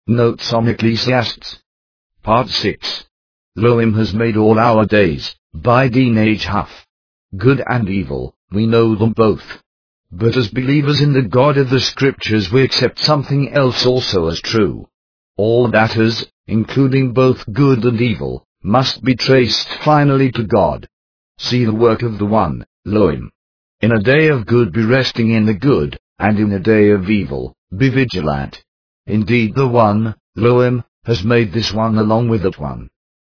Notes on Ecclesiastes. Part 6. Elohim has made all our days, by Dean H. Huff. Good and evil, we know them both. But as believers in the God of the Scriptures we accept something else also as true. All that is, including both good and evil, must be traced finally to God. See the work of the one, Elohim. In a day of good be resting in the good, and in a day of evil, be vigilant. Indeed the one, Elohim, has made this one along with that one.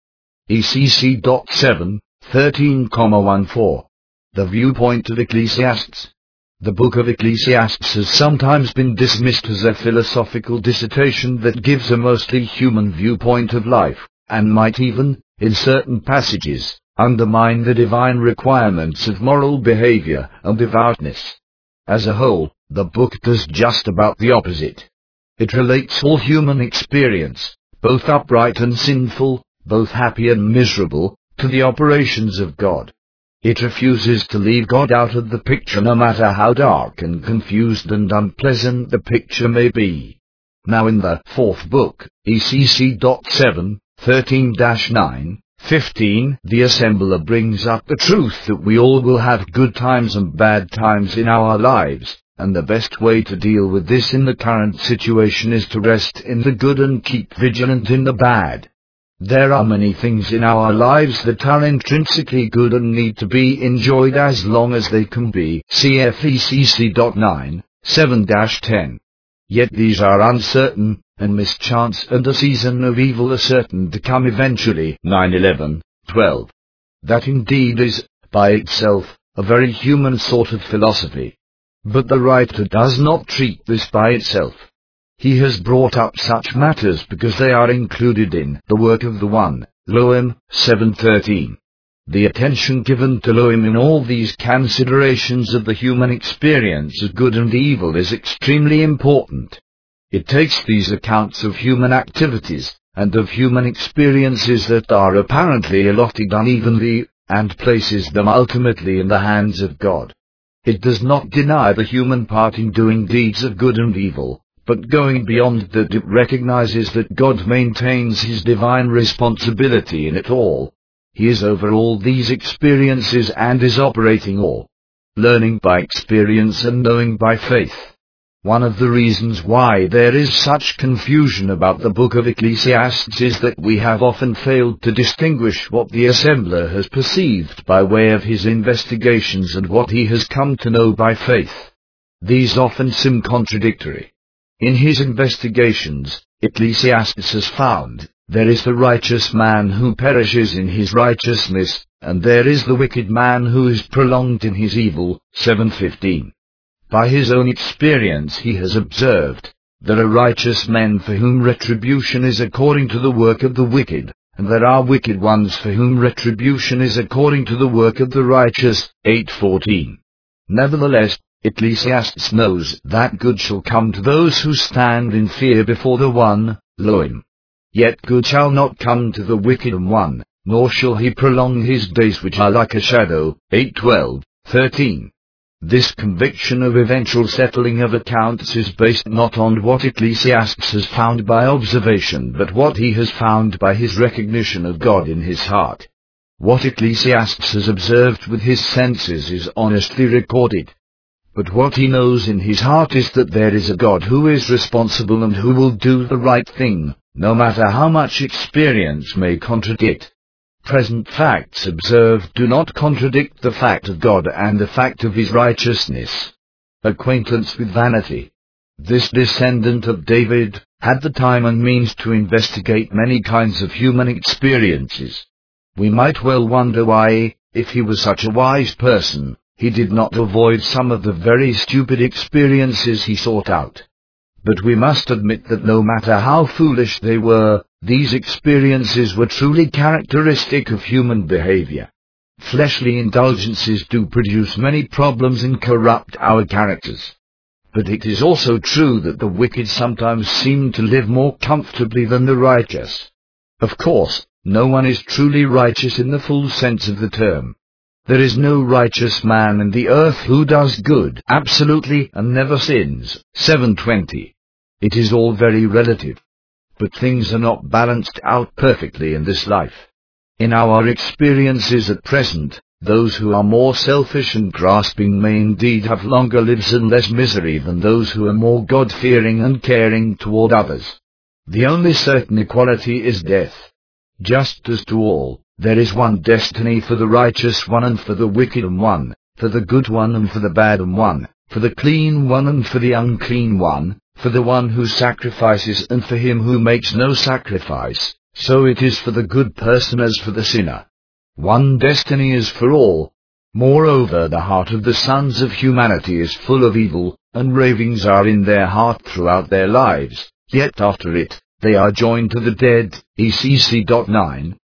ECC. 7, 13,14. The viewpoint of Ecclesiastes. The book of Ecclesiastes has sometimes been dismissed as a philosophical dissertation that gives a mostly human viewpoint of life, and might even, in certain passages, undermine the divine requirements of moral behavior and devoutness. As a whole, the book does just about the opposite. It relates all human experience, both upright and sinful, both happy and miserable, to the operations of God. It refuses to leave God out of the picture no matter how dark and confused and unpleasant the picture may be. Now in the fourth book, ECC. 7, 13-9, 15, the assembler brings up the truth that we all will have good times and bad times in our lives, and the best way to deal with this in the current situation is to rest in the good and keep vigilant in the bad. There are many things in our lives that are intrinsically good and need to be enjoyed as long as they can be. Cf. ECC. 9, 7-10. Yet these are uncertain, and mischance and a season of evil are certain to come eventually. 9-11, 12. That indeed is, by itself, a very human sort of philosophy. But the writer does not treat this by itself. He has brought up such matters because they are included in the work of the one, Elohim. 7:13. The attention given to Elohim in all these considerations of the human experience of good and evil is extremely important. It takes these accounts of human activities, and of human experiences that are apparently allotted unevenly, and places them ultimately in the hands of God. It does not deny the human part in doing deeds of good and evil, but going beyond that it recognizes that God maintains his divine responsibility in it all. He is over all these experiences and is operating all. Learning by experience and knowing by faith. One of the reasons why there is such confusion about the book of Ecclesiastes is that we have often failed to distinguish what the assembler has perceived by way of his investigations and what he has come to know by faith. These often seem contradictory. In his investigations, Ecclesiastes has found, there is the righteous man who perishes in his righteousness, and there is the wicked man who is prolonged in his evil. 7:15. By his own experience he has observed, there are righteous men for whom retribution is according to the work of the wicked, and there are wicked ones for whom retribution is according to the work of the righteous. 8:14. Nevertheless, Ecclesiastes knows that good shall come to those who stand in fear before the one, Elohim. Yet good shall not come to the wicked one, nor shall he prolong his days which are like a shadow. 8:12, 13. This conviction of eventual settling of accounts is based not on what Ecclesiastes has found by observation but what he has found by his recognition of God in his heart. What Ecclesiastes has observed with his senses is honestly recorded. But what he knows in his heart is that there is a God who is responsible and who will do the right thing, no matter how much experience may contradict. Present facts observed do not contradict the fact of God and the fact of his righteousness. Acquaintance with vanity. This descendant of David had the time and means to investigate many kinds of human experiences. We might well wonder why, if he was such a wise person, he did not avoid some of the very stupid experiences he sought out. But we must admit that no matter how foolish they were, these experiences were truly characteristic of human behavior. Fleshly indulgences do produce many problems and corrupt our characters. But it is also true that the wicked sometimes seem to live more comfortably than the righteous. Of course, no one is truly righteous in the full sense of the term. There is no righteous man in the earth who does good absolutely and never sins. 7:20. It is all very relative. But things are not balanced out perfectly in this life. In our experiences at present, those who are more selfish and grasping may indeed have longer lives and less misery than those who are more God-fearing and caring toward others. The only certain equality is death. Just as to all, there is one destiny for the righteous one and for the wicked one, for the good one and for the bad one, for the clean one and for the unclean one, for the one who sacrifices and for him who makes no sacrifice. So it is for the good person as for the sinner. One destiny is for all. Moreover, the heart of the sons of humanity is full of evil, and ravings are in their heart throughout their lives, yet after it, they are joined to the dead, ECC. 9,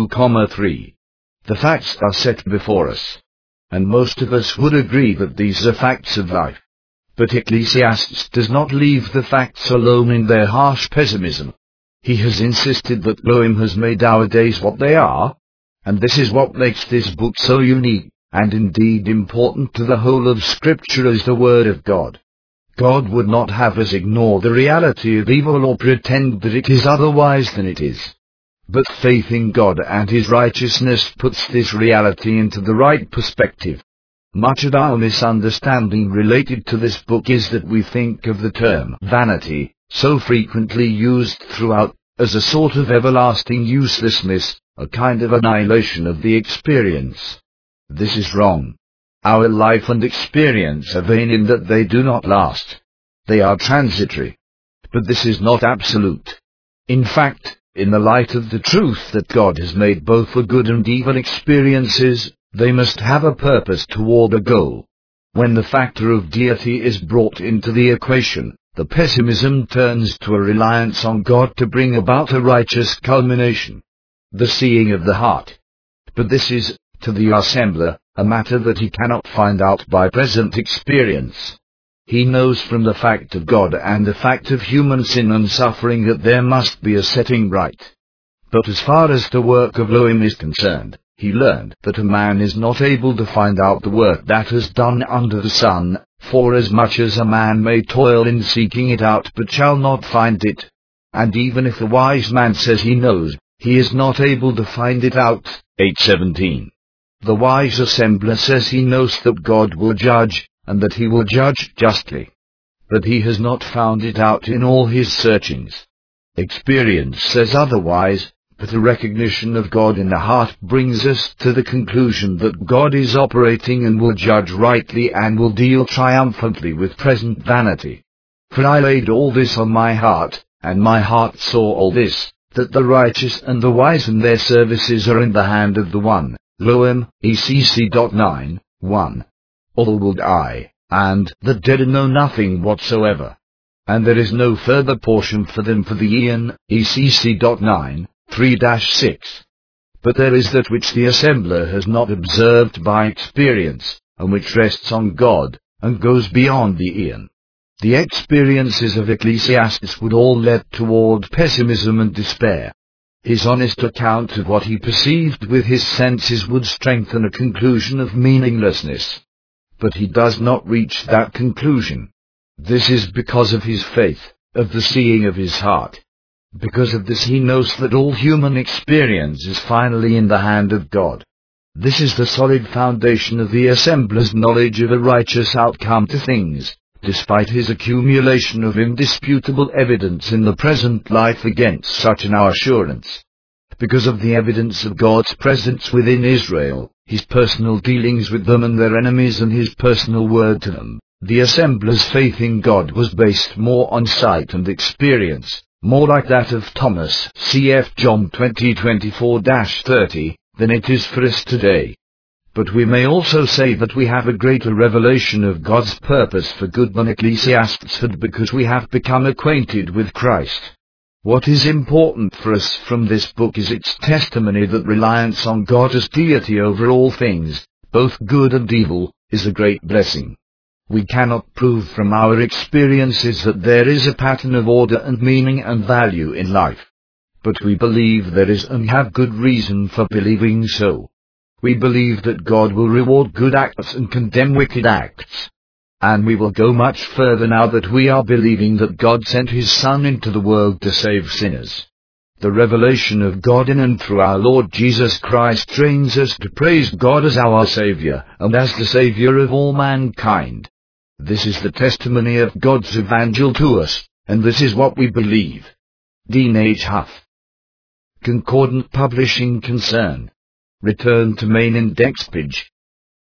2,3. The facts are set before us. And most of us would agree that these are facts of life. But Ecclesiastes does not leave the facts alone in their harsh pessimism. He has insisted that Elohim has made our days what they are, and this is what makes this book so unique, and indeed important to the whole of Scripture as the Word of God. God would not have us ignore the reality of evil or pretend that it is otherwise than it is. But faith in God and His righteousness puts this reality into the right perspective. Much of our misunderstanding related to this book is that we think of the term vanity, so frequently used throughout, as a sort of everlasting uselessness, a kind of annihilation of the experience. This is wrong. Our life and experience are vain in that they do not last. They are transitory. But this is not absolute. In fact, in the light of the truth that God has made both for good and evil experiences, they must have a purpose toward a goal. When the factor of deity is brought into the equation, the pessimism turns to a reliance on God to bring about a righteous culmination. The seeing of the heart. But this is, to the assembler, a matter that he cannot find out by present experience. He knows from the fact of God and the fact of human sin and suffering that there must be a setting right. But as far as the work of Elohim is concerned, he learned that a man is not able to find out the work that is done under the sun, for as much as a man may toil in seeking it out but shall not find it. And even if a wise man says he knows, he is not able to find it out. 8:17. The wise assembler says he knows that God will judge, and that he will judge justly. But he has not found it out in all his searchings. Experience says otherwise, but a recognition of God in the heart brings us to the conclusion that God is operating and will judge rightly and will deal triumphantly with present vanity. For I laid all this on my heart, and my heart saw all this, that the righteous and the wise and their services are in the hand of the one, Elohim, ECC. 9, 1. All will die, and the dead know nothing whatsoever. And there is no further portion for them for the eon, ECC. 9, 3-6. But there is that which the assembler has not observed by experience, and which rests on God, and goes beyond the eon. The experiences of Ecclesiastes would all lead toward pessimism and despair. His honest account of what he perceived with his senses would strengthen a conclusion of meaninglessness. But he does not reach that conclusion. This is because of his faith, of the seeing of his heart. Because of this he knows that all human experience is finally in the hand of God. This is the solid foundation of the assembler's knowledge of a righteous outcome to things, despite his accumulation of indisputable evidence in the present life against such an assurance. Because of the evidence of God's presence within Israel, his personal dealings with them and their enemies and his personal word to them, the assembler's faith in God was based more on sight and experience, more like that of Thomas, cf. John 20:24-30, than it is for us today. But we may also say that we have a greater revelation of God's purpose for good than Ecclesiastes had because we have become acquainted with Christ. What is important for us from this book is its testimony that reliance on God as deity over all things, both good and evil, is a great blessing. We cannot prove from our experiences that there is a pattern of order and meaning and value in life. But we believe there is and have good reason for believing so. We believe that God will reward good acts and condemn wicked acts. And we will go much further now that we are believing that God sent His Son into the world to save sinners. The revelation of God in and through our Lord Jesus Christ trains us to praise God as our Saviour, and as the Saviour of all mankind. This is the testimony of God's evangel to us, and this is what we believe. Dean H. Huff. Concordant Publishing Concern. Return to main index page.